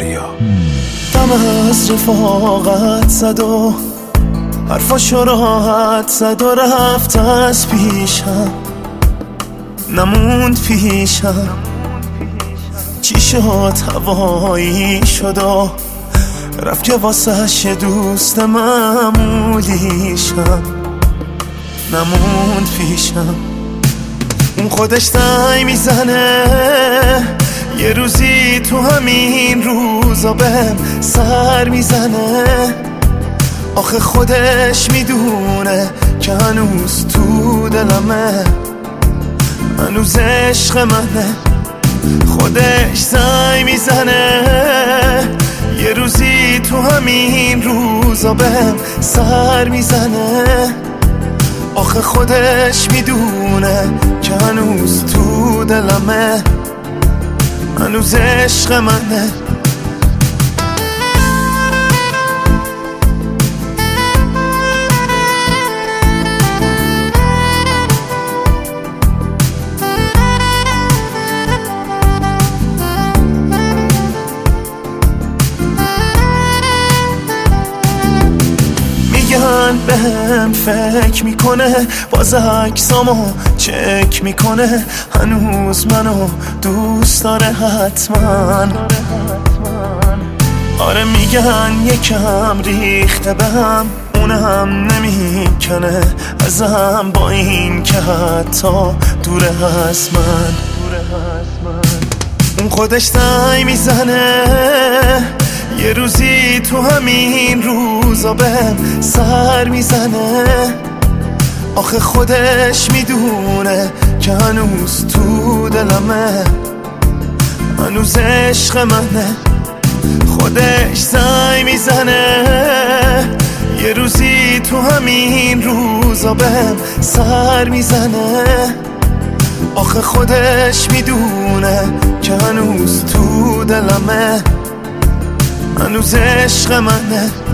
آریا. دم از رفاقت زد و حرفاشو راحت زد و رفت از پیشم، نموند پیشم. چی شد هوایی شد و رفت که واسهش دوست معمولیشم، نموند پیشم. اون خودش دای میزنه یه روزی تو همین روزا بهم سر میزنه. آخه خودش میدونه که هنوز تو دلمه، هنوز عشق منه. خودش سعی میزنه یه روزی تو همین روزا بهم سر میزنه. آخه خودش میدونه که هنوز تو دلمه، هنوز عشق منه. بهم فکر میکنه، باز عکسامو چک میکنه، هنوز منو دوست داره حتما. آره میگن یکم ریخته بهم، اونم نمیکنه ازم، با این که حتی دوره از من. اون خودش دای میزنه یه روزی تو همین روزا بهم سر میزنه. آخه خودش میدونه که هنوز تو دلمه، هنوز عشق منه. خودش سعی میزنه یه روزی تو همین روزا بهم سر میزنه. آخه خودش میدونه که هنوز تو دلمه، هنوز عشق منه.